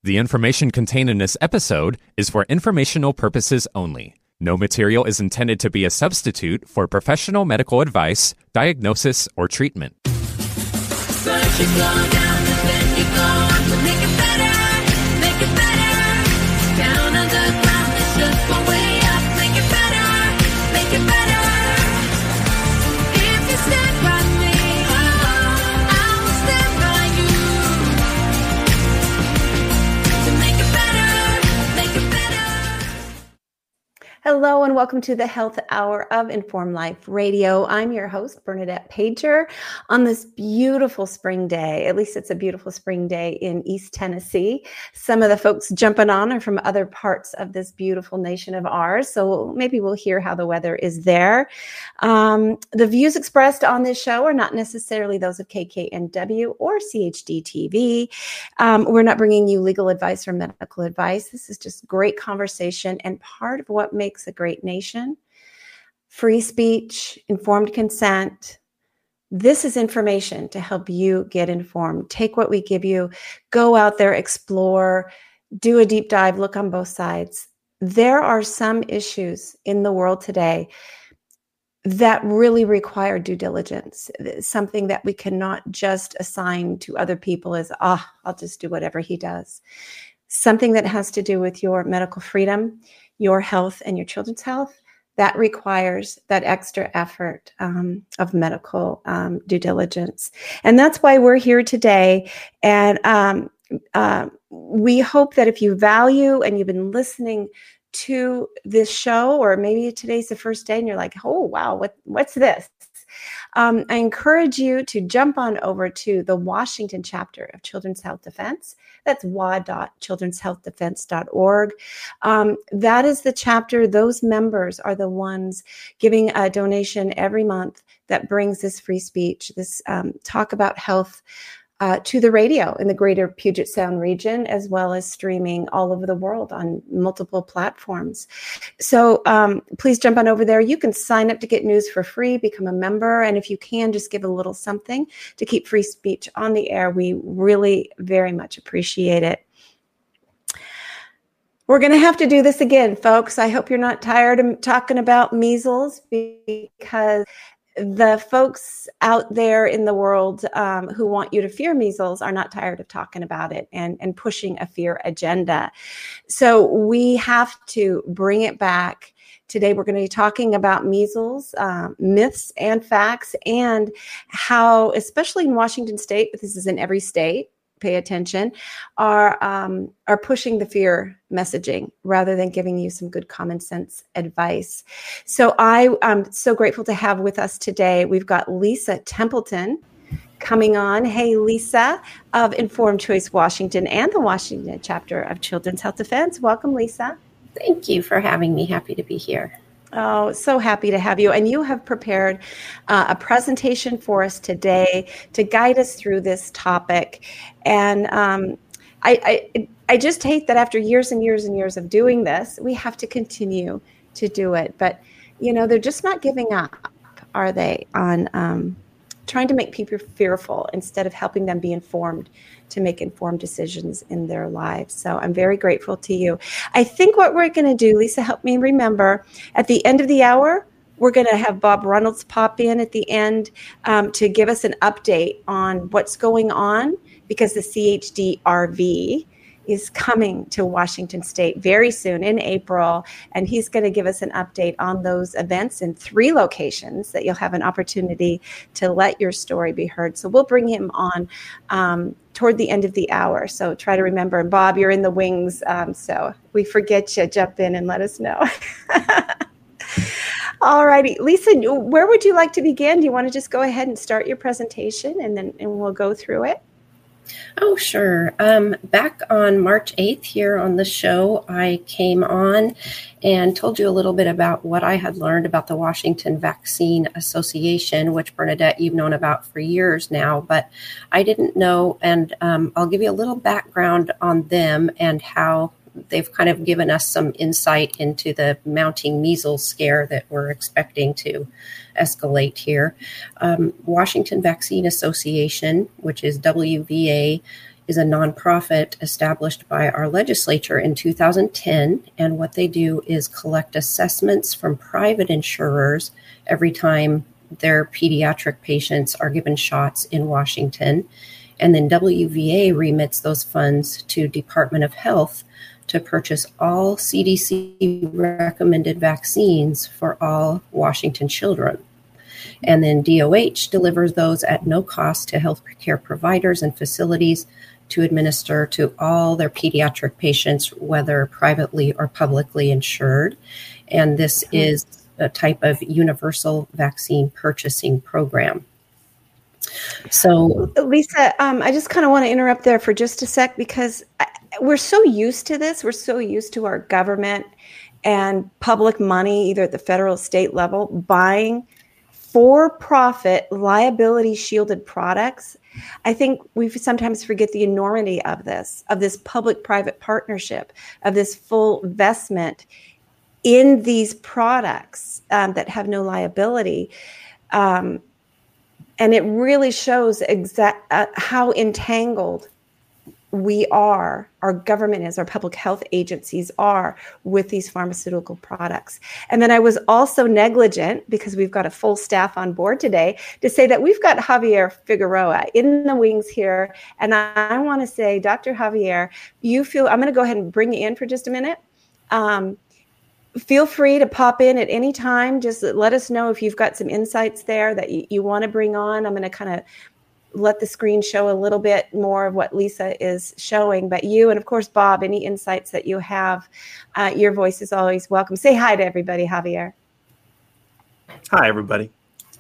The information contained in this episode is for informational purposes only. No material is intended to be a substitute for professional medical advice, diagnosis, or treatment. First you go down and then you go up. Make it better, make it better. Down on the ground, it's just one way up. Make it better, make it better. If you stand by me, I will stand by you. To make it better, make it better. Hello and welcome to the Health Hour of Informed Life Radio. I'm your host, Bernadette Pager, on this beautiful spring day. At least it's a beautiful spring day in East Tennessee. Some of the folks jumping on are from other parts of this beautiful nation of ours, so maybe we'll hear how the weather is there. The views expressed on this show are not necessarily those of KKNW or CHD TV. We're not bringing you legal advice or medical advice. This is just great conversation and part of what makes a great nation. Free speech, informed consent. This is information to help you get informed. Take what we give you, go out there, explore, do a deep dive, look on both sides. There are some issues in the world today that really require due diligence, something that we cannot just assign to other people as, I'll just do whatever he does. Something that has to do with your medical freedom, your health, and your children's health, that requires that extra effort of medical due diligence. And that's why we're here today. And we hope that if you value and you've been listening to this show, or maybe today's the first day and you're like, oh, wow, what's this? I encourage you to jump on over to the Washington chapter of Children's Health Defense. That's wa.childrenshealthdefense.org. That is the chapter. Those members are the ones giving a donation every month that brings this free speech, this talk about health to the radio in the greater Puget Sound region, as well as streaming all over the world on multiple platforms. So please jump on over there. You can sign up to get news for free, become a member, and if you can, just give a little something to keep free speech on the air. We really very much appreciate it. We're going to have to do this again, folks. I hope you're not tired of talking about measles, because the folks out there in the world who want you to fear measles are not tired of talking about it and pushing a fear agenda. So we have to bring it back. Today, we're going to be talking about measles, myths and facts, and how, especially in Washington State, but this is in every state, pay attention, are pushing the fear messaging rather than giving you some good common sense advice. So I'm so grateful to have with us today. We've got Lisa Templeton coming on. Hey, Lisa of Informed Choice Washington and the Washington chapter of Children's Health Defense. Welcome, Lisa. Thank you for having me. Happy to be here. Oh, so happy to have you. And you have prepared a presentation for us today to guide us through this topic. And I just hate that after years and years and years of doing this, we have to continue to do it. But, you know, they're just not giving up, are they, on trying to make people fearful instead of helping them be informed to make informed decisions in their lives. So I'm very grateful to you. I think what we're going to do, Lisa, help me remember, at the end of the hour, we're going to have Bob Reynolds pop in at the end to give us an update on what's going on, because the CHD-RV is coming to Washington State very soon in April, and he's going to give us an update on those events in 3 locations that you'll have an opportunity to let your story be heard. So we'll bring him on toward the end of the hour. So try to remember. And Bob, you're in the wings, so we forget you. Jump in and let us know. All righty. Lisa, where would you like to begin? Do you want to just go ahead and start your presentation and we'll go through it? Oh, sure. Back on March 8th here on the show, I came on and told you a little bit about what I had learned about the Washington Vaccine Association, which, Bernadette, you've known about for years now, but I didn't know. And I'll give you a little background on them and how they've kind of given us some insight into the mounting measles scare that we're expecting to escalate here. Washington Vaccine Association, which is WVA, is a nonprofit established by our legislature in 2010. And what they do is collect assessments from private insurers every time their pediatric patients are given shots in Washington. And then WVA remits those funds to Department of Health to purchase all CDC recommended vaccines for all Washington children. And then DOH delivers those at no cost to healthcare providers and facilities to administer to all their pediatric patients, whether privately or publicly insured. And this is a type of universal vaccine purchasing program. So, Lisa, I just kind of want to interrupt there for just a sec, because we're so used to this. We're so used to our government and public money, either at the federal or state level, buying for-profit liability shielded products. I think we sometimes forget the enormity of this public-private partnership, of this full investment in these products that have no liability. And it really shows how entangled we are, our government is, our public health agencies are with these pharmaceutical products. And then I was also negligent, because we've got a full staff on board today, to say that we've got Javier Figueroa in the wings here. And I want to say, Dr. Javier, I'm going to go ahead and bring you in for just a minute. Feel free to pop in at any time. Just let us know if you've got some insights there that you want to bring on. I'm going to kind of let the screen show a little bit more of what Lisa is showing. But you, and of course, Bob, any insights that you have, your voice is always welcome. Say hi to everybody, Javier. Hi, everybody.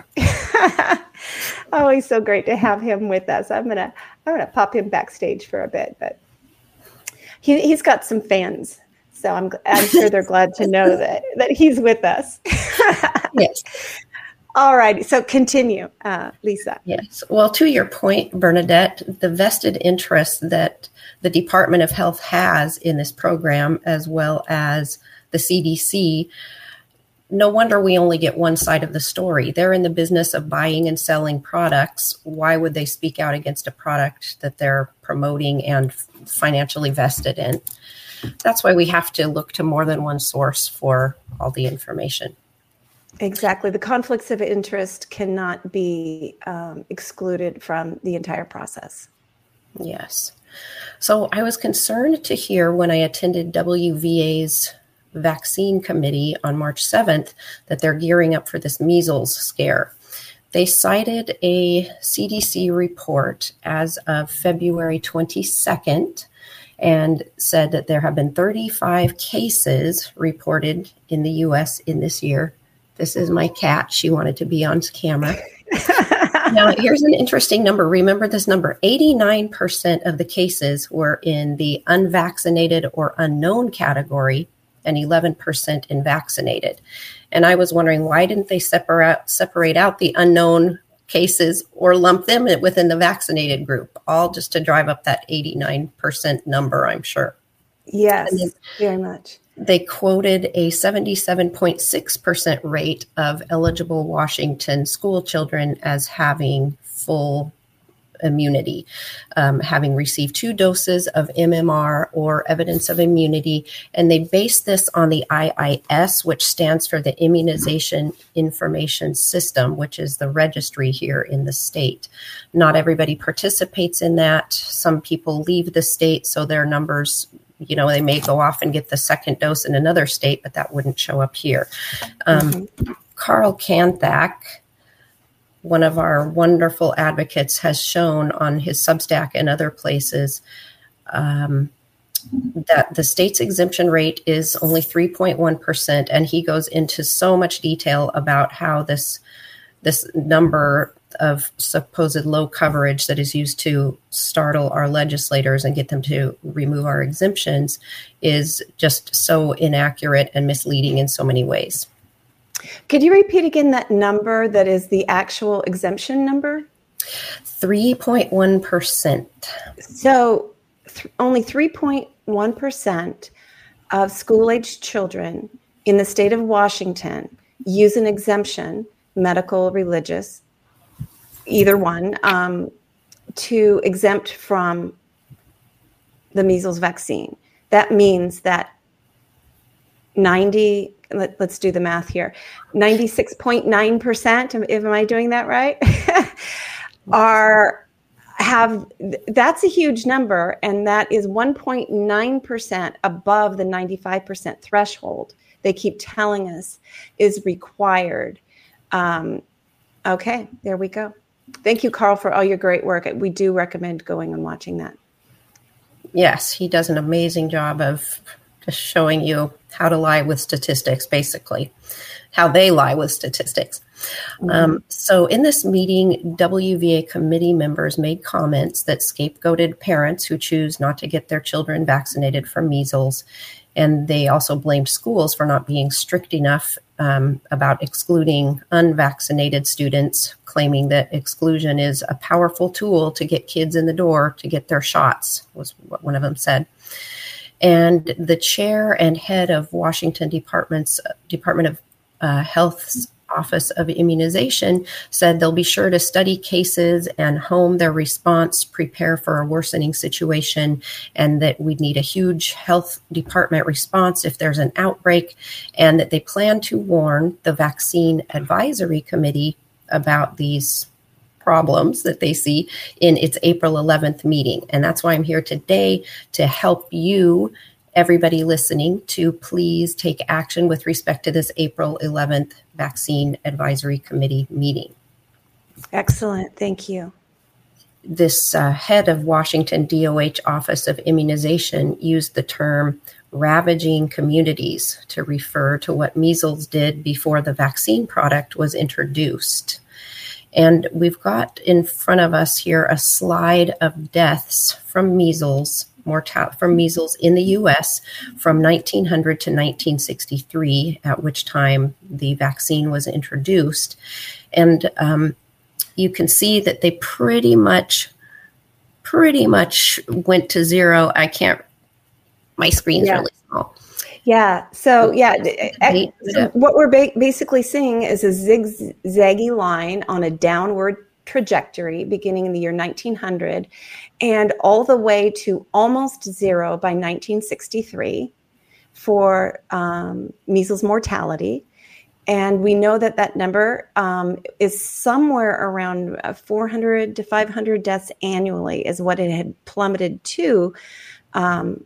Oh, he's so great to have him with us. I'm gonna pop him backstage for a bit, but he's got some fans. So I'm sure they're glad to know that he's with us. yes. All right. So continue, Lisa. Yes. Well, to your point, Bernadette, the vested interest that the Department of Health has in this program, as well as the CDC, no wonder we only get one side of the story. They're in the business of buying and selling products. Why would they speak out against a product that they're promoting and financially vested in? That's why we have to look to more than one source for all the information. Exactly. The conflicts of interest cannot be excluded from the entire process. Yes. So I was concerned to hear when I attended WVA's vaccine committee on March 7th that they're gearing up for this measles scare. They cited a CDC report as of February 22nd and said that there have been 35 cases reported in the U.S. in this year. This is my cat. She wanted to be on camera. Now, here's an interesting number. Remember this number. 89% of the cases were in the unvaccinated or unknown category and 11% in vaccinated. And I was wondering, why didn't they separate out the unknown cases or lump them within the vaccinated group, all just to drive up that 89% number, I'm sure. Yes, very much. They quoted a 77.6% rate of eligible Washington school children as having full immunity, having received 2 doses of MMR or evidence of immunity. And they base this on the IIS, which stands for the Immunization Information System, which is the registry here in the state. Not everybody participates in that. Some people leave the state, so their numbers, they may go off and get the second dose in another state, but that wouldn't show up here. Carl Kanthak, one of our wonderful advocates, has shown on his Substack and other places that the state's exemption rate is only 3.1%. And he goes into so much detail about how this number of supposed low coverage that is used to startle our legislators and get them to remove our exemptions is just so inaccurate and misleading in so many ways. Could you repeat again that number that is the actual exemption number? 3.1%. So only 3.1% of school-aged children in the state of Washington use an exemption, medical, religious, either one, to exempt from the measles vaccine. That means that let's do the math here, 96.9%, am I doing that right? That's a huge number, and that is 1.9% above the 95% threshold they keep telling us is required. Okay, there we go. Thank you, Carl, for all your great work. We do recommend going and watching that. Yes, he does an amazing job of just showing you how to lie with statistics, basically, how they lie with statistics. So in this meeting, WVA committee members made comments that scapegoated parents who choose not to get their children vaccinated for measles. And they also blamed schools for not being strict enough about excluding unvaccinated students, claiming that exclusion is a powerful tool to get kids in the door to get their shots, was what one of them said. And the chair and head of Washington Department of Health's Office of Immunization said they'll be sure to study cases and hone their response, prepare for a worsening situation, and that we'd need a huge health department response if there's an outbreak, and that they plan to warn the Vaccine Advisory Committee about these problems that they see in its April 11th meeting. And that's why I'm here today, to help you, everybody listening, to please take action with respect to this April 11th Vaccine Advisory Committee meeting. Excellent. Thank you. This head of Washington DOH Office of Immunization used the term ravaging communities to refer to what measles did before the vaccine product was introduced. And we've got in front of us here a slide of deaths from measles in the U.S. from 1900 to 1963, at which time the vaccine was introduced. And you can see that they pretty much went to zero. My screen's really small. Yeah. So what we're basically seeing is a zigzaggy line on a downward trajectory beginning in the year 1900 and all the way to almost zero by 1963 for measles mortality. And we know that number is somewhere around 400 to 500 deaths annually is what it had plummeted to. And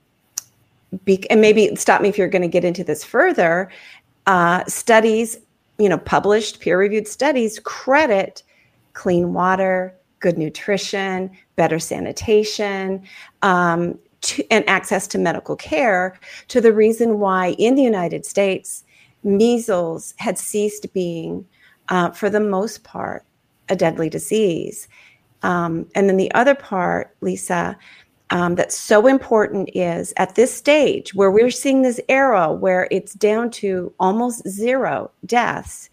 maybe stop me if you're going to get into this further. Studies, published peer-reviewed studies credit clean water, good nutrition, better sanitation, and access to medical care to the reason why in the United States, measles had ceased being, for the most part, a deadly disease. And then the other part, Lisa, that's so important is at this stage where we're seeing this era where it's down to almost zero deaths,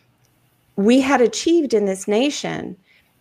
we had achieved in this nation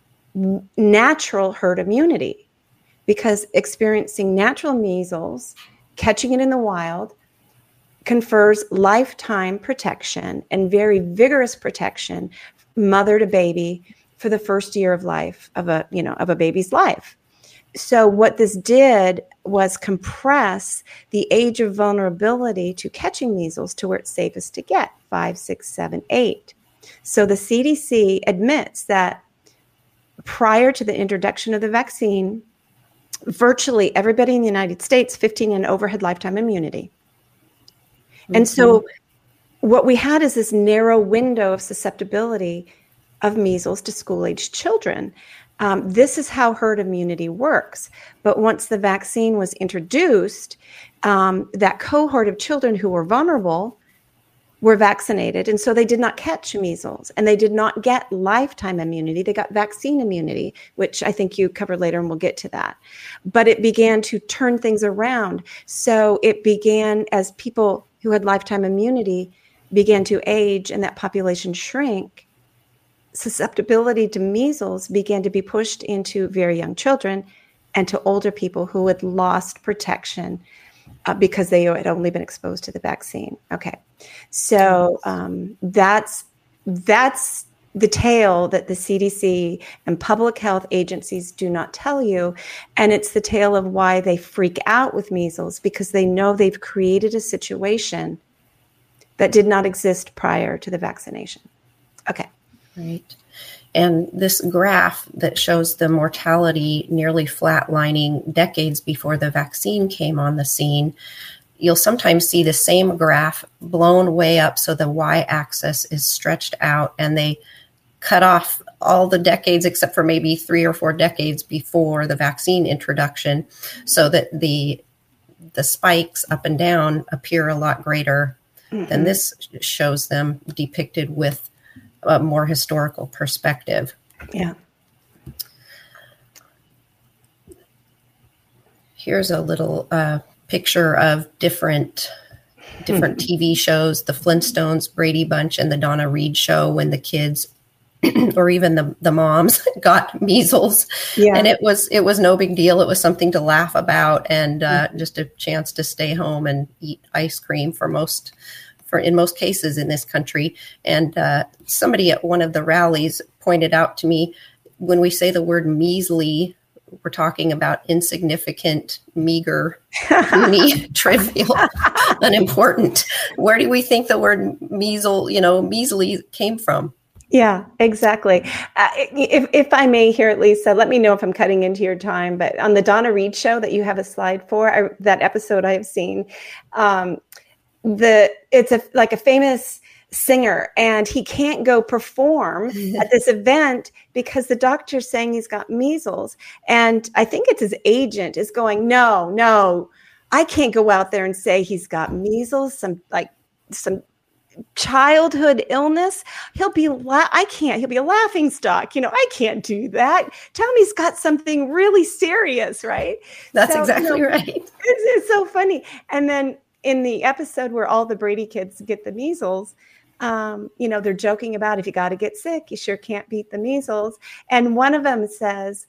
natural herd immunity because experiencing natural measles, catching it in the wild, confers lifetime protection and very vigorous protection, mother to baby, for the first year of life of a baby's life. So what this did was compress the age of vulnerability to catching measles to where it's safest to get, 5, 6, 7, 8. So the CDC admits that prior to the introduction of the vaccine, virtually everybody in the United States, 15 and over, had lifetime immunity. Mm-hmm. And so what we had is this narrow window of susceptibility of measles to school-aged children. This is how herd immunity works. But once the vaccine was introduced, that cohort of children who were vulnerable were vaccinated. And so they did not catch measles and they did not get lifetime immunity. They got vaccine immunity, which I think you covered later, and we'll get to that. But it began to turn things around. So it began as people who had lifetime immunity began to age and that population shrink, susceptibility to measles began to be pushed into very young children and to older people who had lost protection because they had only been exposed to the vaccine. Okay, so that's the tale that the CDC and public health agencies do not tell you. And it's the tale of why they freak out with measles, because they know they've created a situation that did not exist prior to the vaccination. Okay. Right. And this graph that shows the mortality nearly flatlining decades before the vaccine came on the scene, you'll sometimes see the same graph blown way up so the y-axis is stretched out, and they cut off all the decades except for maybe 3 or 4 decades before the vaccine introduction, so that the spikes up and down appear a lot greater than this shows them depicted with a more historical perspective. Yeah. Here's a little picture of different TV shows, the Flintstones, Brady Bunch, and the Donna Reed Show, when the kids or even the moms got measles. Yeah. And it was no big deal. It was something to laugh about, and just a chance to stay home and eat ice cream in most cases in this country. And somebody at one of the rallies pointed out to me, when we say the word measly, we're talking about insignificant, meager, puny, trivial, unimportant. Where do we think the word measly came from? Yeah, exactly. If I may here, Lisa, let me know if I'm cutting into your time. But on the Donna Reed Show that you have a slide for, that episode I have seen, it's like a famous singer, and he can't go perform at this event because the doctor's saying he's got measles. And I think it's his agent is going, no, I can't go out there and say he's got measles, some childhood illness. He'll be a laughing stock. I can't do that. Tell me he's got something really serious, right? That's exactly right. It's so funny. And then in the episode where all the Brady kids get the measles, they're joking about, if you got to get sick, you sure can't beat the measles. And one of them says,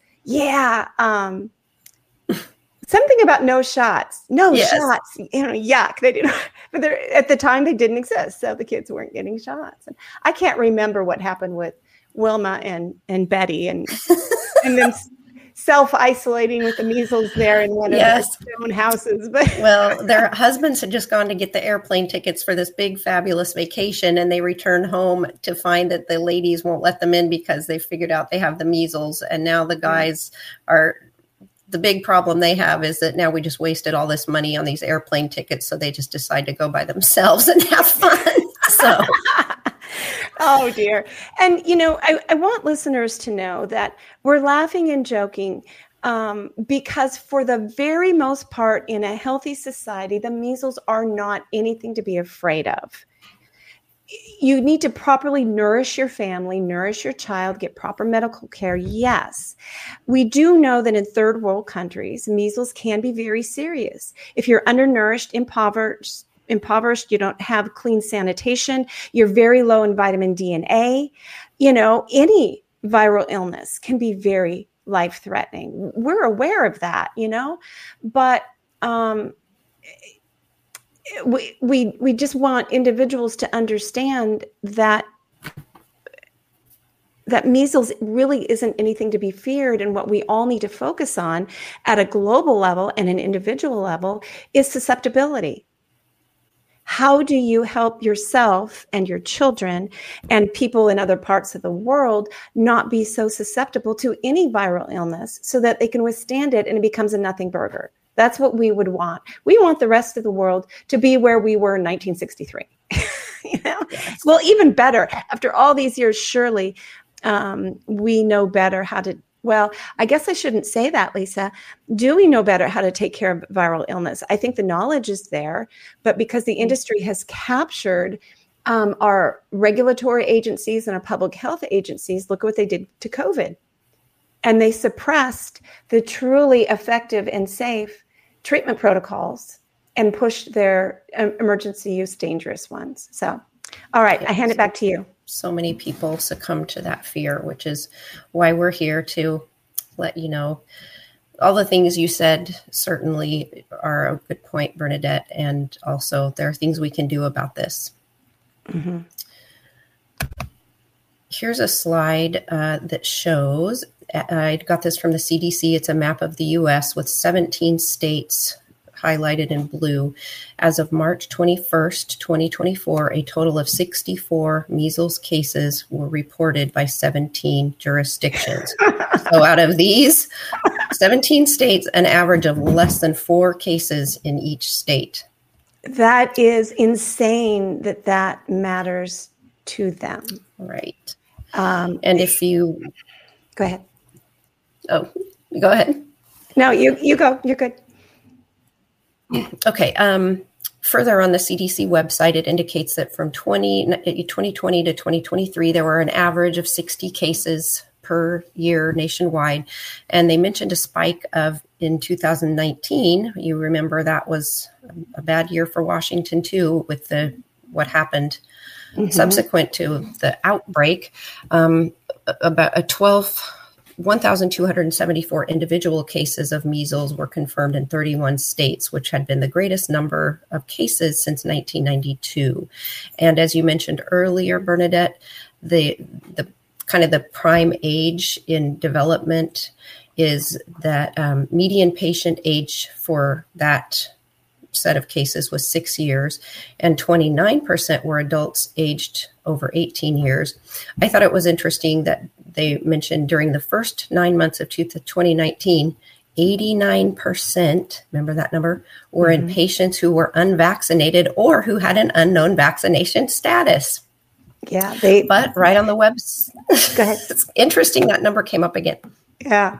something about no shots. Shots. Yuck. They didn't, but at the time they didn't exist, so the kids weren't getting shots. And I can't remember what happened with Wilma and Betty, and then self-isolating with the measles there in one of their own houses. But well, their husbands had just gone to get the airplane tickets for this big, fabulous vacation, and they return home to find that the ladies won't let them in because they figured out they have the measles. And now the guys are, the big problem they have is that now we just wasted all this money on these airplane tickets, so they just decide to go by themselves and have fun. So... Oh, dear. And, I want listeners to know that we're laughing and joking because for the very most part in a healthy society, the measles are not anything to be afraid of. You need to properly nourish your family, nourish your child, get proper medical care. Yes. We do know that in third world countries, measles can be very serious. If you're undernourished, impoverished, you don't have clean sanitation, you're very low in vitamin D and A, any viral illness can be very life-threatening. We're aware of that, but we just want individuals to understand that measles really isn't anything to be feared. And what we all need to focus on at a global level and an individual level is susceptibility. How do you help yourself and your children and people in other parts of the world not be so susceptible to any viral illness so that they can withstand it and it becomes a nothing burger? That's what we would want. We want the rest of the world to be where we were in 1963. Yes. Well, even better. After all these years, surely we know better how to. Well, I guess I shouldn't say that, Lisa. Do we know better how to take care of viral illness? I think the knowledge is there, but because the industry has captured our regulatory agencies and our public health agencies, look at what they did to COVID. And they suppressed the truly effective and safe treatment protocols and pushed their emergency use dangerous ones. So, all right, I hand it back to you. So many people succumb to that fear, which is why we're here to let you know. All the things you said certainly are a good point, Bernadette, and also there are things we can do about this. Mm-hmm. here's a slide that shows, I got this from the CDC. It's a map of the U.S. with 17 states highlighted in blue. As of March 21st, 2024, a total of 64 measles cases were reported by 17 jurisdictions. So out of these 17 states, an average of less than 4 cases in each state. That is insane that matters to them. Right. And if you... Go ahead. Oh, go ahead. No, you go. You're good. Okay. Further on the CDC website, it indicates that from 2020 to 2023, there were an average of 60 cases per year nationwide. And they mentioned a spike in 2019. You remember that was a bad year for Washington too, with what happened subsequent to the outbreak. About 1,274 individual cases of measles were confirmed in 31 states, which had been the greatest number of cases since 1992. And as you mentioned earlier, Bernadette, the kind of the prime age in development is that median patient age for that set of cases was 6 years, and 29% were adults aged over 18 years. I thought it was interesting that they mentioned during the first 9 months of 2019, 89%, remember that number, were in patients who were unvaccinated or who had an unknown vaccination status. Yeah. But right on the website, Go ahead. It's interesting that number came up again. Yeah.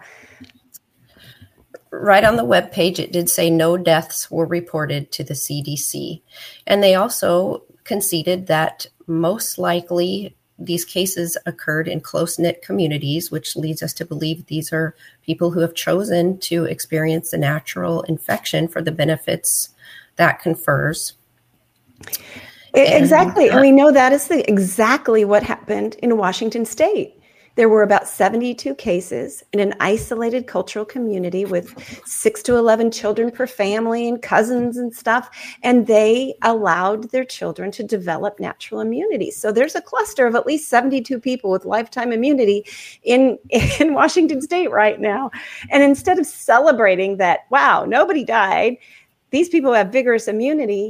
Right on the webpage, it did say no deaths were reported to the CDC. And they also conceded that most likely these cases occurred in close-knit communities, which leads us to believe these are people who have chosen to experience the natural infection for the benefits that confers. Exactly. And we know that is exactly what happened in Washington State. There were about 72 cases in an isolated cultural community with 6 to 11 children per family and cousins and stuff. And they allowed their children to develop natural immunity. So there's a cluster of at least 72 people with lifetime immunity in Washington State right now. And instead of celebrating that, wow, nobody died, these people have vigorous immunity,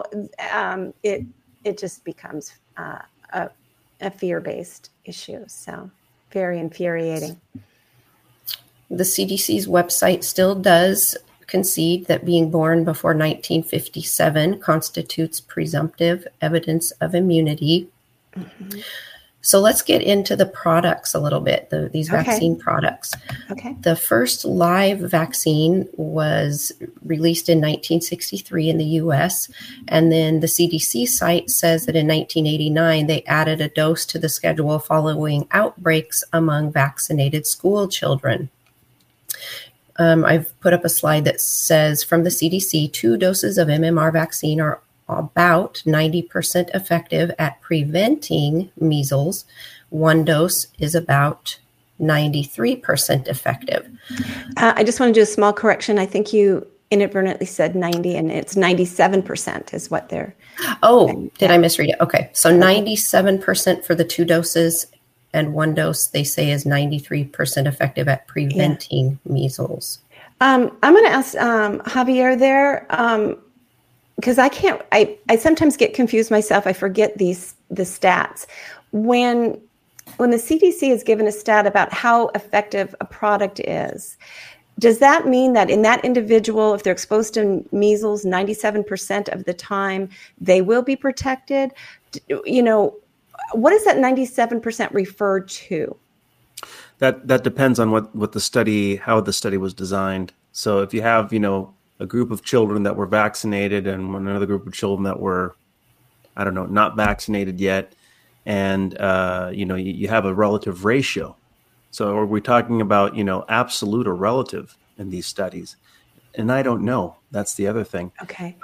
it just becomes a fear-based issue. So very infuriating. The CDC's website still does concede that being born before 1957 constitutes presumptive evidence of immunity. So let's get into the products a little bit, these vaccine products. Okay. The first live vaccine was released in 1963 in the U.S., and then the CDC site says that in 1989 they added a dose to the schedule following outbreaks among vaccinated school children. I've put up a slide that says from the CDC, 2 doses of MMR vaccine are about 90% effective at preventing measles. 1 dose is about 93% effective. I just want to do a small correction. I think you inadvertently said 90 and it's 97% is what they're... Oh, did I misread it? Okay. So 97% for the 2 doses and 1 dose they say is 93% effective at preventing measles. I'm going to ask Javier there, because I sometimes get confused myself. I forget the stats. When the CDC has given a stat about how effective a product is, does that mean that in that individual, if they're exposed to measles 97% of the time, they will be protected? What does that 97% refer to? That depends on how the study was designed. So if you have, a group of children that were vaccinated and another group of children that were, not vaccinated yet, and you have a relative ratio. So are we talking about, absolute or relative in these studies? And I don't know. That's the other thing. Okay.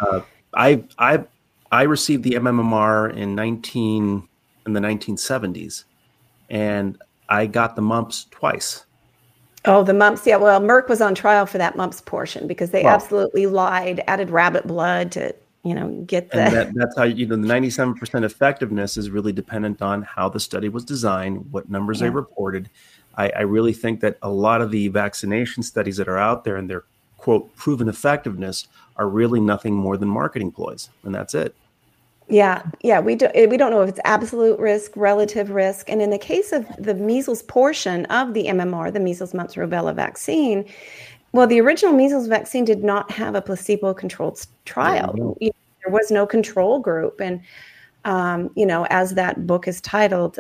I received the MMR in the 1970s, and I got the mumps twice. Oh, the mumps. Yeah. Well, Merck was on trial for that mumps portion because they absolutely lied, added rabbit blood to get the. And that's how, the 97% effectiveness is really dependent on how the study was designed, what numbers they reported. I really think that a lot of the vaccination studies that are out there and their, quote, proven effectiveness are really nothing more than marketing ploys. And that's it. Yeah. We don't know if it's absolute risk, relative risk. And in the case of the measles portion of the MMR, the measles, mumps, rubella vaccine, well, the original measles vaccine did not have a placebo-controlled trial. There was no control group. And, as that book is titled,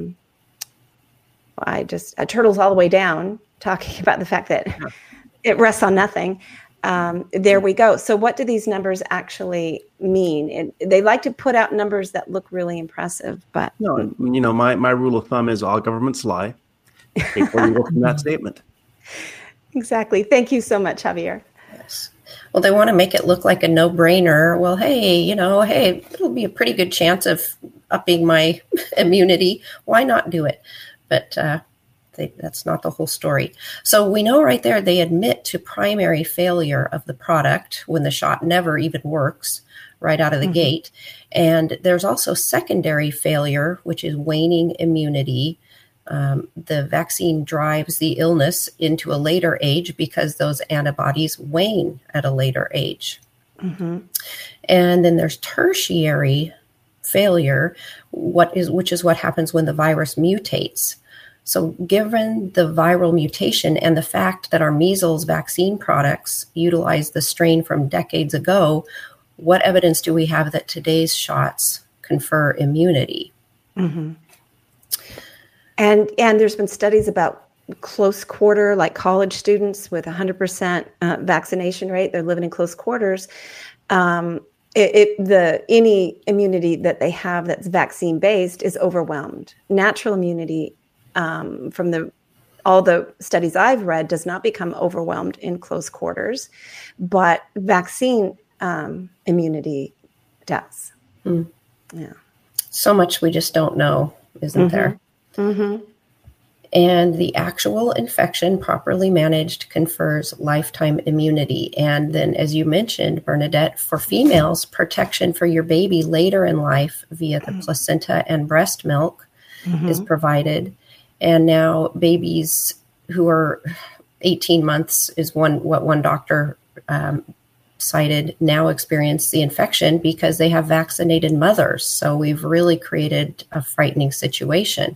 Turtles All the Way Down, talking about the fact that it rests on nothing. There we go. So what do these numbers actually mean? And they like to put out numbers that look really impressive, but no, my rule of thumb is all governments lie. Take where you go from that statement. Exactly. Thank you so much, Javier. Yes. Well, they want to make it look like a no-brainer. Well, hey, it'll be a pretty good chance of upping my immunity. Why not do it? But that's not the whole story. So we know right there they admit to primary failure of the product when the shot never even works right out of the gate. And there's also secondary failure, which is waning immunity. The vaccine drives the illness into a later age because those antibodies wane at a later age. And then there's tertiary failure, which is what happens when the virus mutates. So given the viral mutation and the fact that our measles vaccine products utilize the strain from decades ago, what evidence do we have that today's shots confer immunity? And there's been studies about close quarter, like college students with 100% vaccination rate. They're living in close quarters. Any immunity that they have that's vaccine based is overwhelmed. Natural immunity, from all the studies I've read, does not become overwhelmed in close quarters, but vaccine immunity does. Yeah. So much we just don't know, isn't there? And the actual infection properly managed confers lifetime immunity. And then, as you mentioned, Bernadette, for females, protection for your baby later in life via the placenta and breast milk is provided. And now babies who are 18 months is what one doctor cited now experience the infection because they have vaccinated mothers. So we've really created a frightening situation.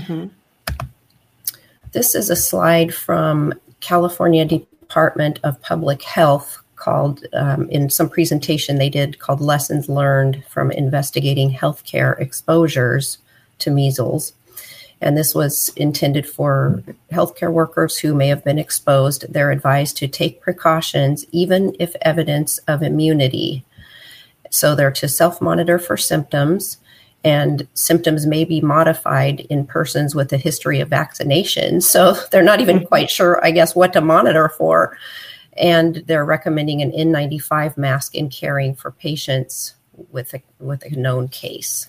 This is a slide from California Department of Public Health called, in some presentation they did called Lessons Learned from Investigating Healthcare Exposures to Measles. And this was intended for healthcare workers who may have been exposed. They're advised to take precautions, even if evidence of immunity. So they're to self-monitor for symptoms, and symptoms may be modified in persons with a history of vaccination. So they're not even quite sure, I guess, what to monitor for. And they're recommending an N95 mask in caring for patients with a known case.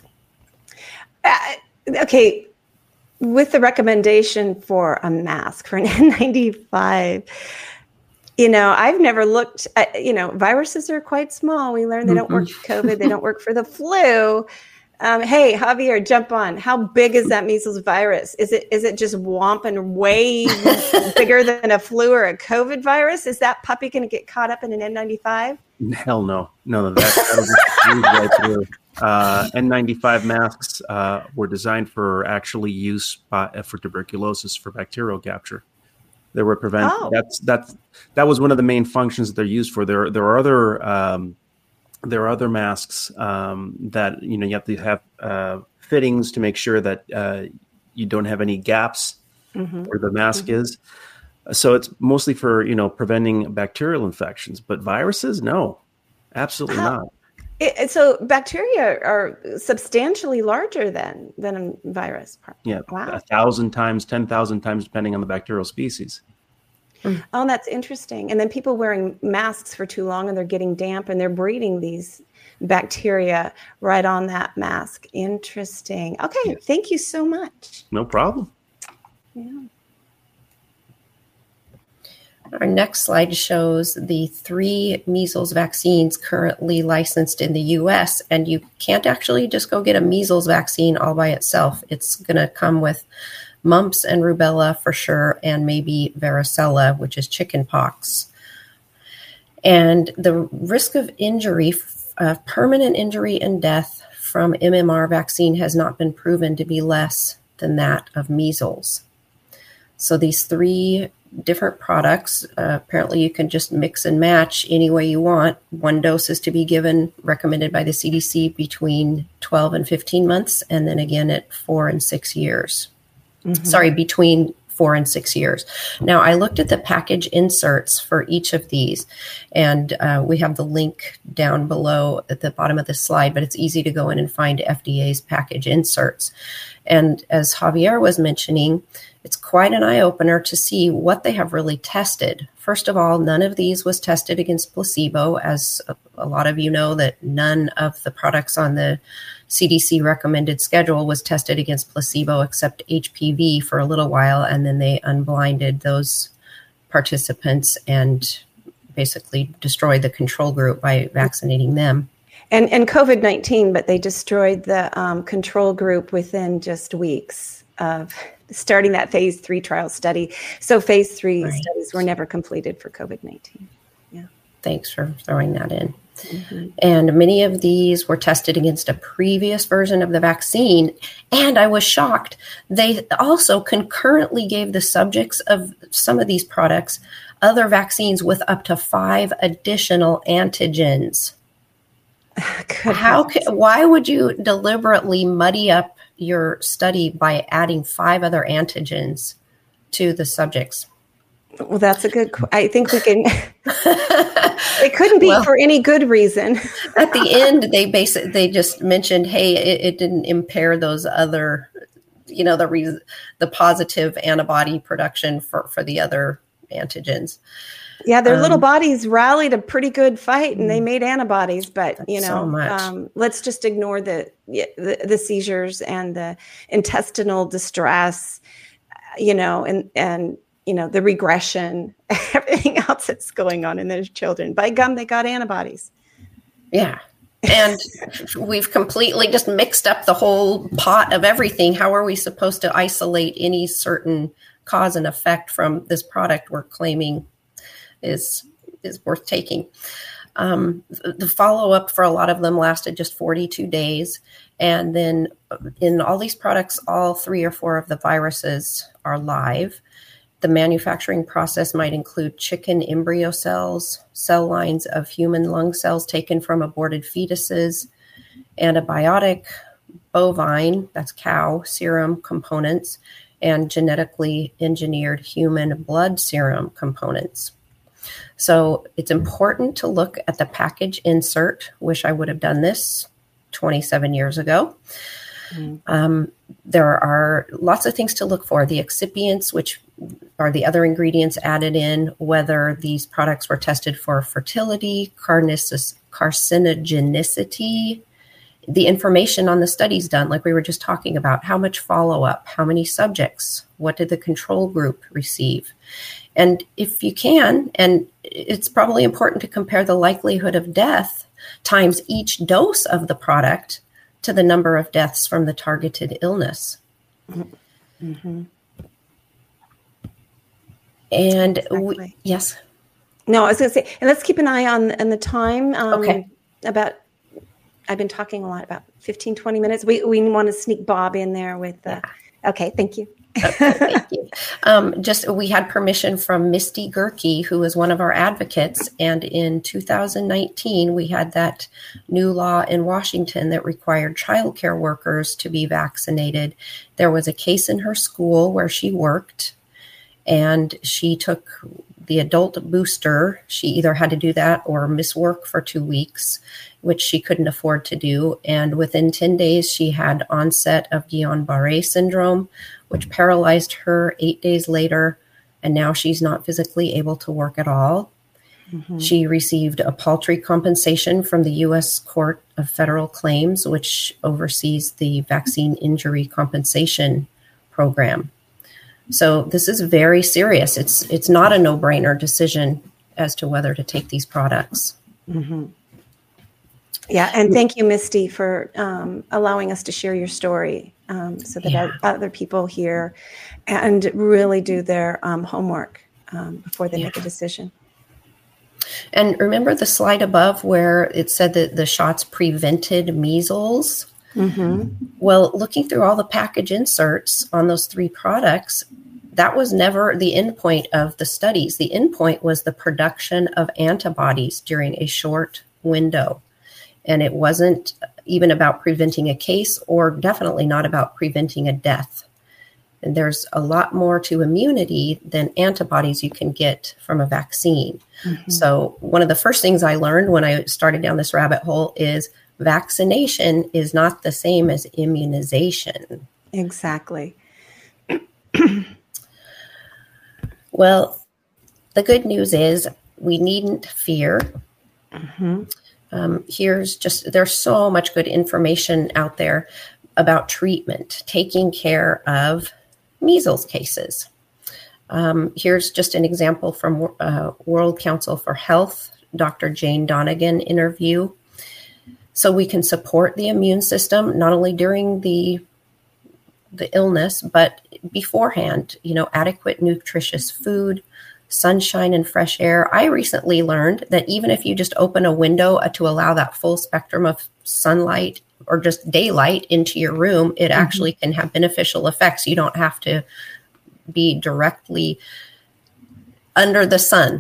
Okay. With the recommendation for a mask, for an N95, I've never looked at, viruses are quite small. We learned they don't work for COVID. They don't work for the flu. Hey, Javier, jump on. How big is that measles virus? Is it just whomping way bigger than a flu or a COVID virus? Is that puppy going to get caught up in an N95? Hell no. No, that'll just right through. N95 masks were designed for actually use for tuberculosis, for bacterial capture. They were prevent. Oh. That was one of the main functions that they're used for. There are other masks that you have to have fittings to make sure that you don't have any gaps where the mask is. So it's mostly for preventing bacterial infections, but viruses, no, absolutely not. So bacteria are substantially larger than a virus. Yeah, wow. 1,000 times, 10,000 times, depending on the bacterial species. Oh, that's interesting. And then people wearing masks for too long and they're getting damp and they're breeding these bacteria right on that mask. Interesting. Okay, yes. Thank you so much. No problem. Yeah. Our next slide shows the 3 measles vaccines currently licensed in the U.S., and you can't actually just go get a measles vaccine all by itself. It's going to come with mumps and rubella for sure, and maybe varicella, which is chickenpox. And the risk of injury, permanent injury and death from MMR vaccine has not been proven to be less than that of measles. So these 3 different products, apparently you can just mix and match any way you want. 1 dose is to be given, recommended by the CDC, between 12 and 15 months, and then again at 4 and 6 years. Sorry, between 4 and 6 years. Now, I looked at the package inserts for each of these, and we have the link down below at the bottom of the slide, but it's easy to go in and find FDA's package inserts. And as Javier was mentioning, it's quite an eye-opener to see what they have really tested. First of all, none of these was tested against placebo, as a lot of you know that none of the products on the CDC recommended schedule was tested against placebo except HPV for a little while, and then they unblinded those participants and basically destroyed the control group by vaccinating them. And COVID-19, but they destroyed the control group within just weeks of starting that phase 3 trial study. So phase 3 studies were never completed for COVID-19. Yeah. Thanks for throwing that in. And many of these were tested against a previous version of the vaccine. And I was shocked. They also concurrently gave the subjects of some of these products other vaccines with up to 5 additional antigens. Why would you deliberately muddy up your study by adding 5 other antigens to the subjects? Well, that's a good. I think we can. It couldn't be for any good reason. At the end, they just mentioned, hey, it didn't impair those other, the positive antibody production for the other antigens. Yeah, their little bodies rallied a pretty good fight, and they made antibodies. But let's just ignore the seizures and the intestinal distress, and the regression, everything else that's going on in those children. By gum, they got antibodies. Yeah. And we've completely just mixed up the whole pot of everything. How are we supposed to isolate any certain cause and effect from this product we're claiming is worth taking? The follow-up for a lot of them lasted just 42 days. And then in all these products, all 3 or 4 of the viruses are live. The manufacturing process might include chicken embryo cells, cell lines of human lung cells taken from aborted fetuses, antibiotic, bovine, that's cow, serum components, and genetically engineered human blood serum components. So it's important to look at the package insert. Wish I would have done this 27 years ago. There are lots of things to look for. The excipients, which are the other ingredients added in, whether these products were tested for fertility, carcinogenicity, the information on the studies done, like we were just talking about, how much follow-up, how many subjects, what did the control group receive? And if you can, and it's probably important to compare the likelihood of death times each dose of the product to the number of deaths from the targeted illness. Mm-hmm. And exactly. Yes. No, I was going to say, and let's keep an eye on the time. Okay. I've been talking a lot, about 15, 20 minutes. We want to sneak Bob in there with, okay, thank you. Okay, thank you. We had permission from Misty Gerke, who is one of our advocates. And in 2019, we had that new law in Washington that required childcare workers to be vaccinated. There was a case in her school where she worked, and she took the adult booster. She either had to do that or miss work for 2 weeks, which she couldn't afford to do. And within 10 days, she had onset of Guillain-Barré syndrome, which paralyzed her 8 days later. And now she's not physically able to work at all. Mm-hmm. She received a paltry compensation from the U.S. Court of Federal Claims, which oversees the vaccine injury compensation program. So this is very serious. It's not a no-brainer decision as to whether to take these products. Mm-hmm. Yeah, and thank you, Misty, for allowing us to share your story so that other people hear and really do their homework before they make a decision. And remember the slide above where it said that the shots prevented measles? Mm-hmm. Well, looking through all the package inserts on those 3 products, that was never the endpoint of the studies. The endpoint was the production of antibodies during a short window. And it wasn't even about preventing a case, or definitely not about preventing a death. And there's a lot more to immunity than antibodies you can get from a vaccine. Mm-hmm. So one of the first things I learned when I started down this rabbit hole is vaccination is not the same as immunization. Exactly. Well, the good news is we needn't fear. Mm-hmm. There's so much good information out there about treatment, taking care of measles cases. Here's just an example from World Council for Health, Dr. Jane Donegan interview. So we can support the immune system, not only during the illness, but beforehand, adequate nutritious food, sunshine and fresh air. I recently learned that even if you just open a window to allow that full spectrum of sunlight or just daylight into your room, it actually can have beneficial effects. You don't have to be directly under the sun.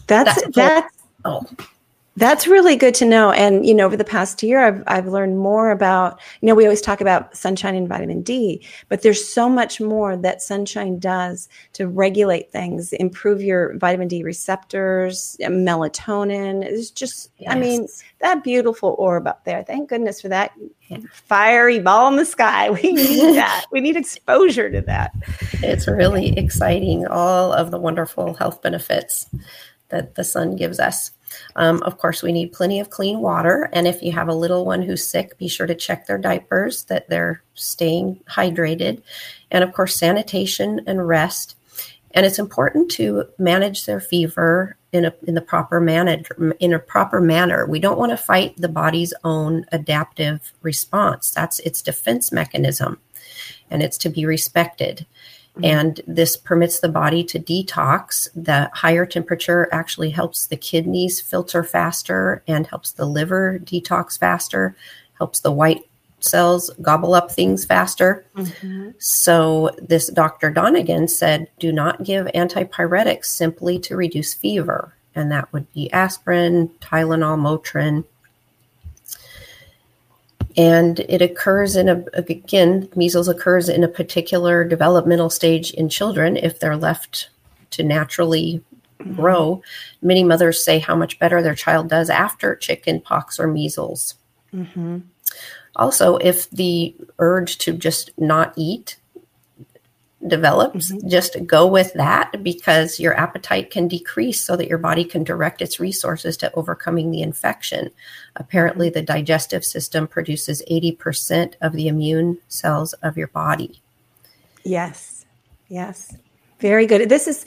That's really good to know. And, over the past year, I've learned more about, we always talk about sunshine and vitamin D, but there's so much more that sunshine does to regulate things, improve your vitamin D receptors, melatonin. It's just, that beautiful orb up there. Thank goodness for that fiery ball in the sky. We need that. We need exposure to that. It's really exciting, all of the wonderful health benefits that the sun gives us. Of course, we need plenty of clean water. And if you have a little one who's sick, be sure to check their diapers, that they're staying hydrated. And of course, sanitation and rest. And it's important to manage their fever in a proper manner. We don't want to fight the body's own adaptive response. That's its defense mechanism, and it's to be respected. And this permits the body to detox. The higher temperature actually helps the kidneys filter faster and helps the liver detox faster, helps the white cells gobble up things faster. Mm-hmm. So this Dr. Donegan said, do not give antipyretics simply to reduce fever. And that would be aspirin, Tylenol, Motrin. And it occurs measles occurs in a particular developmental stage in children if they're left to naturally grow. Many mothers say how much better their child does after chicken pox or measles. Mm-hmm. Also, if the urge to just not eat develops, just go with that, because your appetite can decrease so that your body can direct its resources to overcoming the infection. Apparently, the digestive system produces 80% of the immune cells of your body. Yes. Very good. This is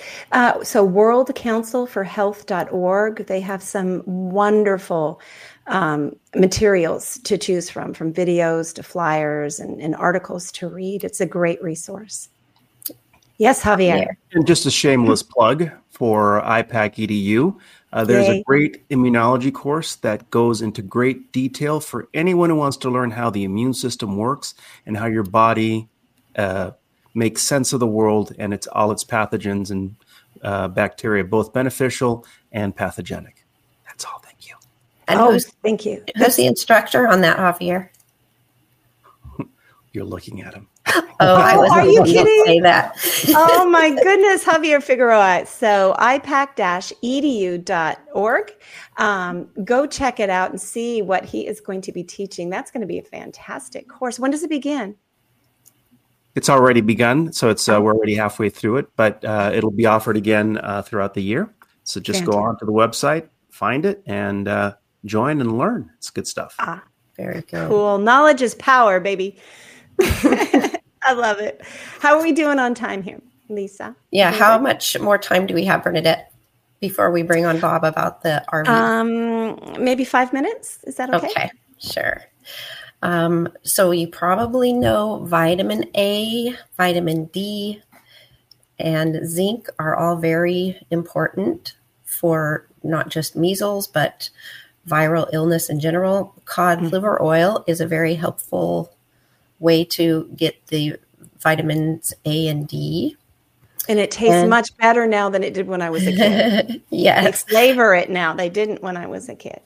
worldcouncilforhealth.org. They have some wonderful materials to choose from videos to flyers and articles to read. It's a great resource. Yes, Javier. And just a shameless plug for IPAC EDU. There's a great immunology course that goes into great detail for anyone who wants to learn how the immune system works and how your body makes sense of the world and all its pathogens and bacteria, both beneficial and pathogenic. That's all. Thank you. And thank you. Who's the instructor on that, Javier? You're looking at him. I wasn't are you kidding? Say that. Oh my goodness, Javier Figueroa. So ipac-edu.org. Go check it out and see what he is going to be teaching. That's going to be a fantastic course. When does it begin? It's already begun, so we're already halfway through it, but it'll be offered again throughout the year. So just go on to the website, find it, and join and learn. It's good stuff. Very good. Cool. Knowledge is power, baby. I love it. How are we doing on time here? Lisa? Yeah. How much more time do we have, Bernadette, before we bring on Bob about the RV? Maybe 5 minutes. Is that okay? Okay, sure. So you probably know vitamin A, vitamin D, and zinc are all very important for not just measles, but viral illness in general. Cod liver oil is a very helpful way to get the vitamins A and D. And it tastes much better now than it did when I was a kid. Yes. They flavor it now. They didn't when I was a kid.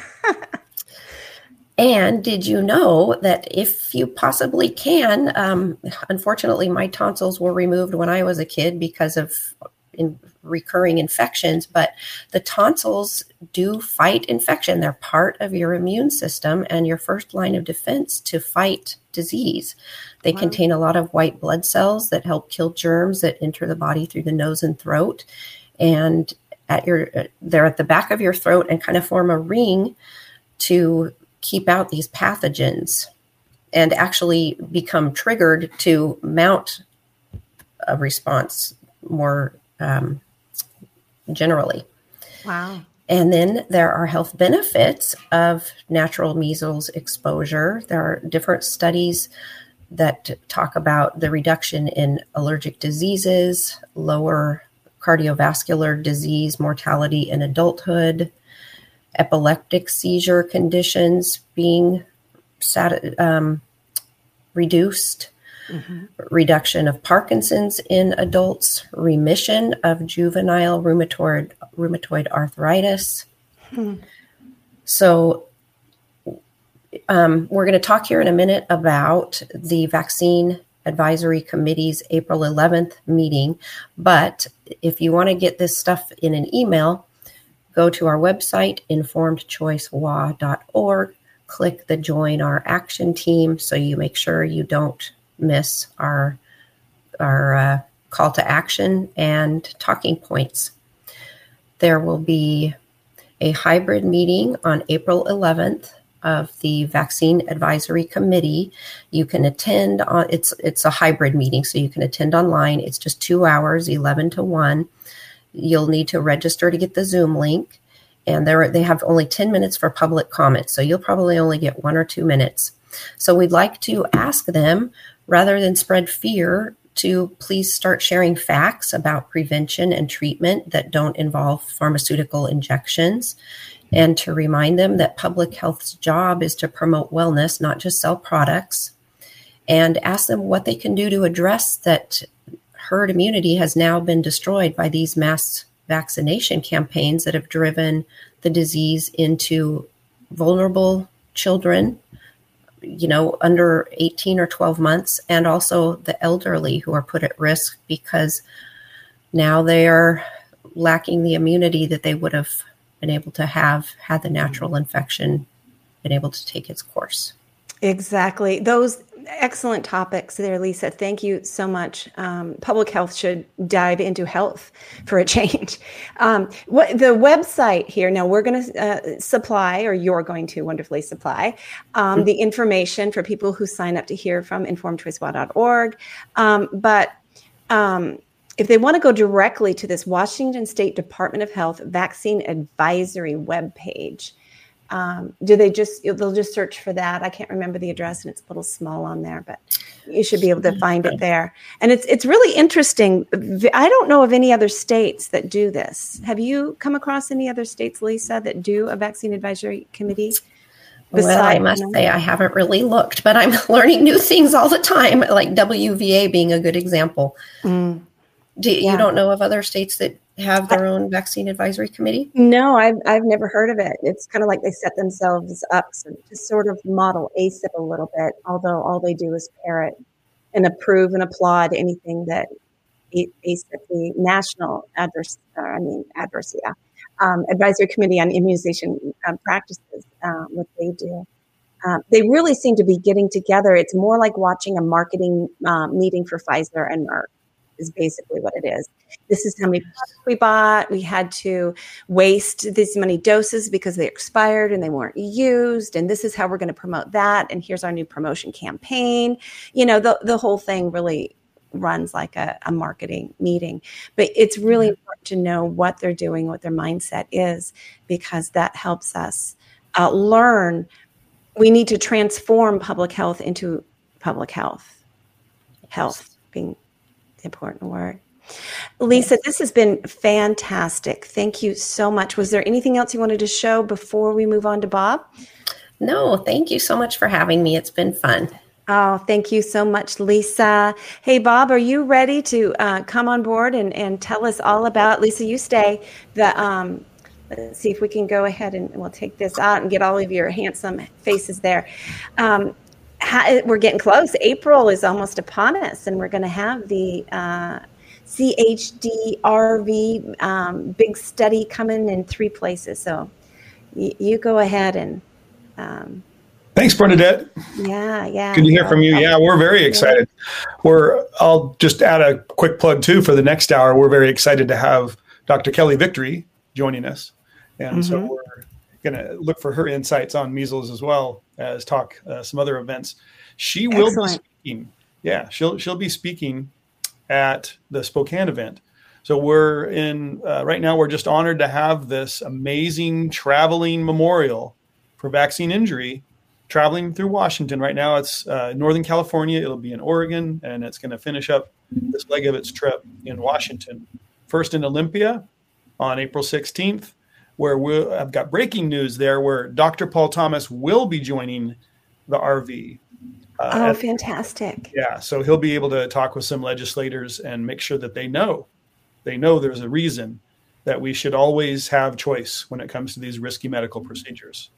And did you know that if you possibly can, unfortunately, my tonsils were removed when I was a kid because of recurring infections, but the tonsils do fight infection. They're part of your immune system and your first line of defense to fight disease. They contain a lot of white blood cells that help kill germs that enter the body through the nose and throat. And they're at the back of your throat and kind of form a ring to keep out these pathogens and actually become triggered to mount a response more generally. Wow. And then there are health benefits of natural measles exposure. There are different studies that talk about the reduction in allergic diseases, lower cardiovascular disease mortality in adulthood, epileptic seizure conditions being reduced, reduction of Parkinson's in adults, remission of juvenile rheumatoid arthritis. So we're going to talk here in a minute about the Vaccine Advisory Committee's April 11th meeting. But if you want to get this stuff in an email, go to our website, informedchoicewa.org, click the Join Our Action Team so you make sure you don't miss our call to action and talking points. There will be a hybrid meeting on April 11th of the Vaccine Advisory Committee. You can attend on it's a hybrid meeting, so you can attend online. It's just 2 hours, 11 to 1. You'll need to register to get the Zoom link, and they have only 10 minutes for public comment, so you'll probably only get 1 or 2 minutes. So we'd like to ask them, rather than spread fear, to please start sharing facts about prevention and treatment that don't involve pharmaceutical injections, and to remind them that public health's job is to promote wellness, not just sell products, and ask them what they can do to address that herd immunity has now been destroyed by these mass vaccination campaigns that have driven the disease into vulnerable children, under 18 or 12 months, and also the elderly who are put at risk because now they are lacking the immunity that they would have been able to have had the natural infection been able to take its course. Exactly. Those excellent topics there, Lisa. Thank you so much. Public health should dive into health for a change. The website here, now we're going to supply, or you're going to wonderfully supply, the information for people who sign up to hear from informedchoicewa.org. But if they want to go directly to this Washington State Department of Health Vaccine Advisory webpage, they'll just search for that. I can't remember the address and it's a little small on there, but you should be able to find it there. And it's really interesting. I don't know of any other states that do this. Have you come across any other states, Lisa, that do a vaccine advisory committee? Well, I must say I haven't really looked, but I'm learning new things all the time, like WVA being a good example. You don't know of other states that have their own vaccine advisory committee? No, I've never heard of it. It's kind of like they set themselves up to sort of model ACIP a little bit, although all they do is parrot and approve and applaud anything that ACIP, the National Advisory Committee on Immunization Practices, what they do. They really seem to be getting together. It's more like watching a marketing meeting for Pfizer and Merck. Is basically what it is. This is how many products we bought. We had to waste this many doses because they expired and they weren't used. And this is how we're going to promote that. And here's our new promotion campaign. The whole thing really runs like a marketing meeting. But it's really important to know what they're doing, what their mindset is, because that helps us learn. We need to transform public health into public health. Health being the important word. Lisa, this has been fantastic. Thank you so much. Was there anything else you wanted to show before we move on to Bob? No, thank you so much for having me. It's been fun. Oh, thank you so much, Lisa. Hey, Bob, are you ready to come on board and tell us all about, Lisa, you stay, let's see if we can go ahead and we'll take this out and get all of your handsome faces there. We're getting close. April is almost upon us, and we're going to have the CHDRV big study coming in 3 places. So you go ahead and... Thanks, Bernadette. Yeah. Good to hear from you. Yeah, we're very excited. I'll just add a quick plug too for the next hour. We're very excited to have Dr. Kelly Victory joining us. And so we're going to look for her insights on measles as well as talk some other events. She will be speaking. Yeah, she'll be speaking at the Spokane event. So we're in, right now we're just honored to have this amazing traveling memorial for vaccine injury traveling through Washington. Right now it's Northern California. It'll be in Oregon, and it's going to finish up this leg of its trip in Washington. First in Olympia on April 16th, where I've got breaking news there where Dr. Paul Thomas will be joining the RV. Fantastic. Yeah, so he'll be able to talk with some legislators and make sure that they know there's a reason that we should always have choice when it comes to these risky medical procedures.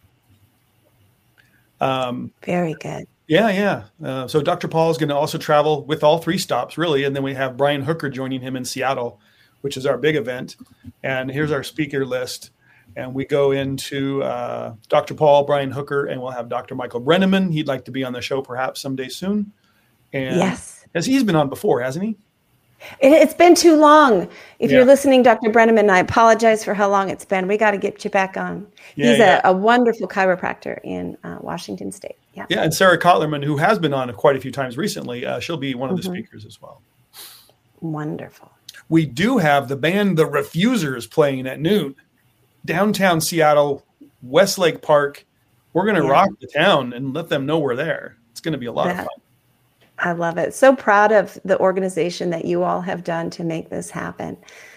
Very good. Yeah. So Dr. Paul is going to also travel with all 3 stops, really. And then we have Brian Hooker joining him in Seattle, which is our big event. And here's our speaker list. And we go into Dr. Paul, Brian Hooker, and we'll have Dr. Michael Brenneman. He'd like to be on the show perhaps someday soon. And yes. As he's been on before, hasn't he? It's been too long. If you're listening, Dr. Brenneman, I apologize for how long it's been. We got to get you back on. He's a wonderful chiropractor in Washington State. Yeah, and Sarah Kotlerman, who has been on quite a few times recently, she'll be one of the speakers as well. Wonderful. We do have the band The Refusers playing at noon. Downtown Seattle, Westlake Park. We're going to rock the town and let them know we're there. It's going to be a lot of fun. I love it. So proud of the organization that you all have done to make this happen.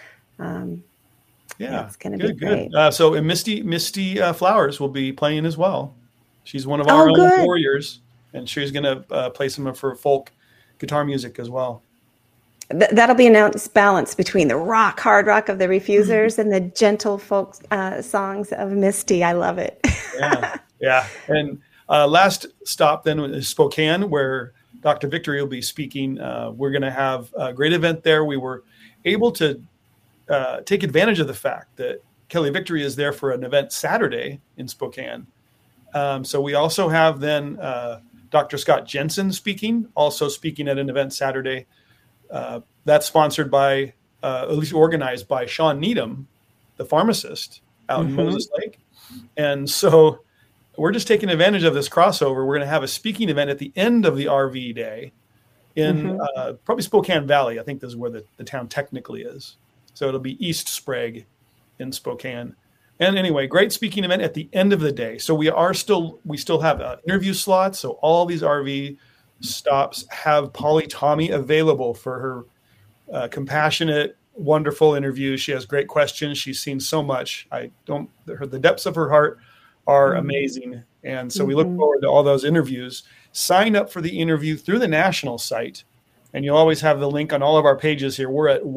It's going to be great. So Misty Flowers will be playing as well. She's one of our own warriors, and she's going to play some of her folk guitar music as well. That'll be a nice balance between the hard rock of the Refusers and the gentle folk songs of Misty. I love it. Yeah. And last stop then is Spokane, where Dr. Victory will be speaking. We're going to have a great event there. We were able to take advantage of the fact that Kelly Victory is there for an event Saturday in Spokane. So we also have then Dr. Scott Jensen also speaking at an event Saturday. That's sponsored by, at least organized by Sean Needham, the pharmacist out in Moses Lake. And so we're just taking advantage of this crossover. We're going to have a speaking event at the end of the RV day in probably Spokane Valley. I think this is where the town technically is. So it'll be East Sprague in Spokane. And anyway, great speaking event at the end of the day. So we still have interview slots. So all these RV stops have Polly Tommy available for her compassionate, wonderful interviews. She has great questions. She's seen so much. The depths of her heart are amazing. And so we look forward to all those interviews. Sign up for the interview through the national site. And you'll always have the link on all of our pages here. We're at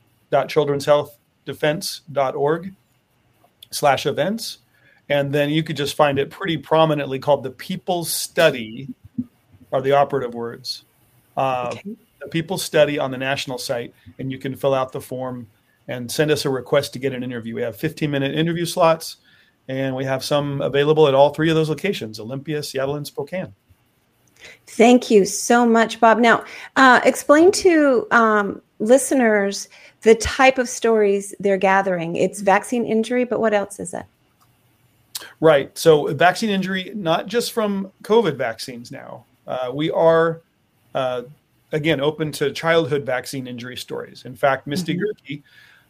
wa.children'shealthdefense.org/events. And then you could just find it pretty prominently called the People's Study are the operative words. The People's Study on the national site. And you can fill out the form and send us a request to get an interview. We have 15-minute interview slots. And we have some available at all 3 of those locations, Olympia, Seattle, and Spokane. Thank you so much, Bob. Now, explain to listeners the type of stories they're gathering. It's vaccine injury, but what else is it? Right. So vaccine injury, not just from COVID vaccines now. We are again, open to childhood vaccine injury stories. In fact, Misty Gerke,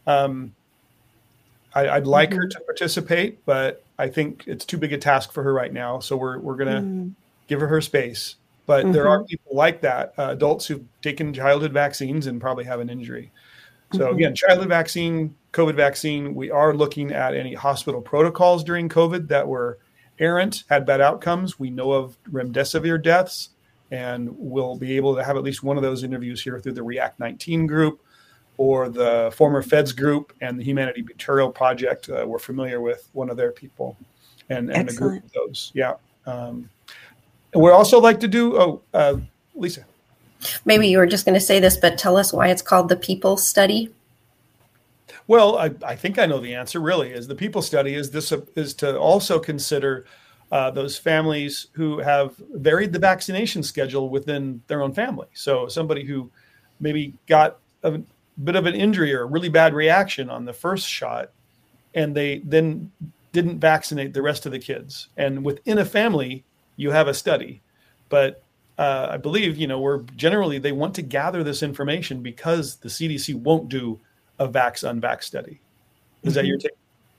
I'd like her to participate, but I think it's too big a task for her right now. So we're going to give her space. But there are people like that, adults who've taken childhood vaccines and probably have an injury. So again, childhood vaccine, COVID vaccine, we are looking at any hospital protocols during COVID that were errant, had bad outcomes. We know of remdesivir deaths, and we'll be able to have at least one of those interviews here through the React 19 group or the former Feds group and the Humanity Material Project. We're familiar with one of their people and a group of those. Yeah. And we'd also like to do, Lisa. Maybe you were just going to say this, but tell us why it's called the People Study. Well, I think I know the answer. Really, is the People Study is to also consider those families who have varied the vaccination schedule within their own family. So somebody who maybe got a bit of an injury or a really bad reaction on the first shot, and they then didn't vaccinate the rest of the kids. And within a family, you have a study, but I believe, they want to gather this information because the CDC won't do a vax-unvax study. Is that your take?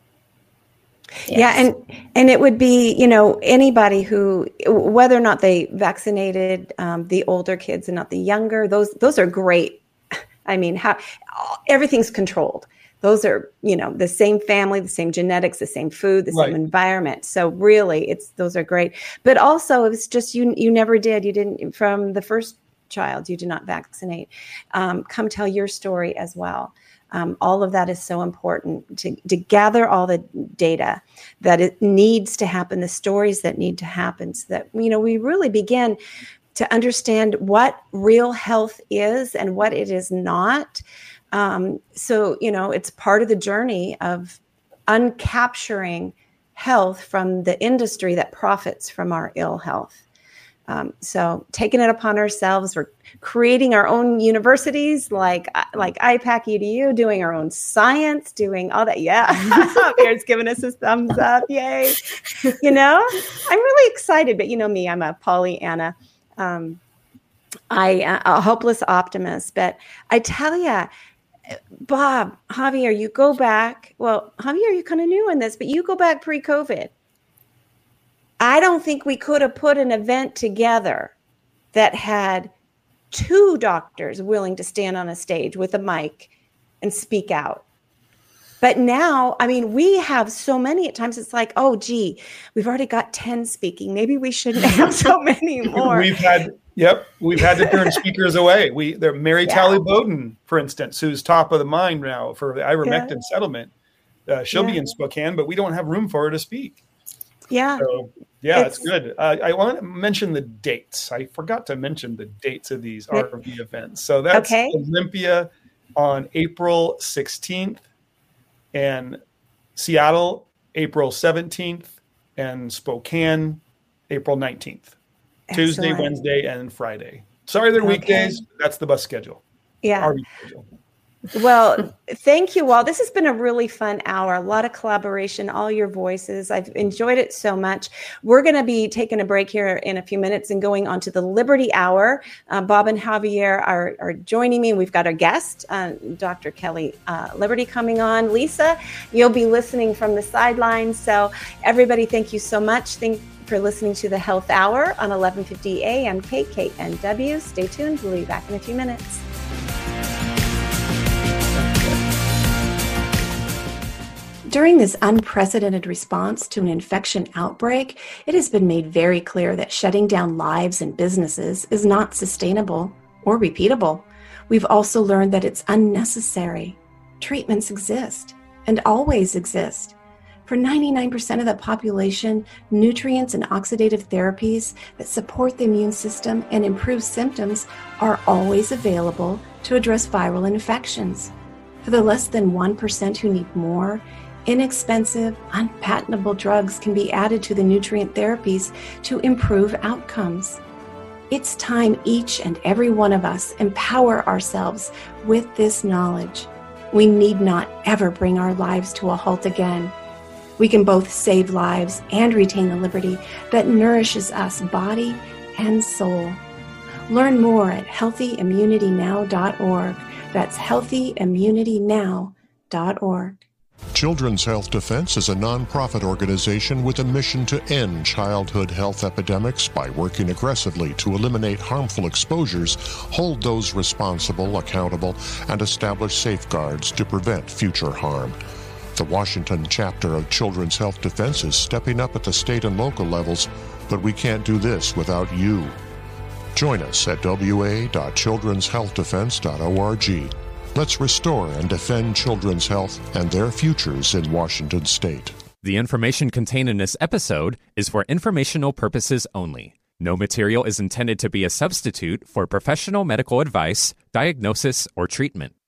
Yes. Yeah. And it would be, anybody who, whether or not they vaccinated the older kids and not the younger, those are great. I mean, everything's controlled. Those are, the same family, the same genetics, the same food, the same environment. So really, those are great. But also, it's just you never did. You didn't, from the first child, you did not vaccinate. Come tell your story as well. All of that is so important to gather all the data that it needs to happen, the stories that need to happen, so that we really begin to understand what real health is and what it is not. So, it's part of the journey of uncapturing health from the industry that profits from our ill health. So taking it upon ourselves, we're creating our own universities like IPAC EDU, doing our own science, doing all that. Yeah. Javiera's giving us a thumbs up. Yay. I'm really excited, but me, I'm a Pollyanna. A hopeless optimist, but I tell you, Bob, Javier, you go back. Well, Javier, you're kind of new in this, but you go back pre-COVID. I don't think we could have put an event together that had 2 doctors willing to stand on a stage with a mic and speak out. But now, we have so many. At times it's like, oh, gee, we've already got 10 speaking. Maybe we shouldn't have so many more. We've had to turn speakers away. Mary Talley Bowden, for instance, who's top of the mind now for the ivermectin settlement. She'll be in Spokane, but we don't have room for her to speak. Yeah. So, it's good. I want to mention the dates. I forgot to mention the dates of these RV events. So that's Olympia on April 16th and Seattle, April 17th and Spokane, April 19th. Excellent. Tuesday, Wednesday, and Friday. Sorry, they're weekdays. That's the bus schedule. Yeah. RV schedule. Well, thank you all. This has been a really fun hour, a lot of collaboration, all your voices. I've enjoyed it so much. We're going to be taking a break here in a few minutes and going on to the Liberty Hour. Bob and Javier are joining me. We've got our guest, Dr. Kelly Liberty, coming on. Lisa, you'll be listening from the sidelines. So everybody, thank you so much. Thank for listening to the Health Hour on 1150 AM KKNW. Stay tuned. We'll be back in a few minutes. During this unprecedented response to an infection outbreak, it has been made very clear that shutting down lives and businesses is not sustainable or repeatable. We've also learned that it's unnecessary. Treatments exist and always exist. For 99% of the population, nutrients and oxidative therapies that support the immune system and improve symptoms are always available to address viral infections. For the less than 1% who need more, inexpensive, unpatentable drugs can be added to the nutrient therapies to improve outcomes. It's time each and every one of us empower ourselves with this knowledge. We need not ever bring our lives to a halt again. We can both save lives and retain the liberty that nourishes us body and soul. Learn more at healthyimmunitynow.org. That's healthyimmunitynow.org. Children's Health Defense is a nonprofit organization with a mission to end childhood health epidemics by working aggressively to eliminate harmful exposures, hold those responsible accountable, and establish safeguards to prevent future harm. The Washington chapter of Children's Health Defense is stepping up at the state and local levels, but we can't do this without you. Join us at wa.childrenshealthdefense.org. Let's restore and defend children's health and their futures in Washington State. The information contained in this episode is for informational purposes only. No material is intended to be a substitute for professional medical advice, diagnosis, or treatment.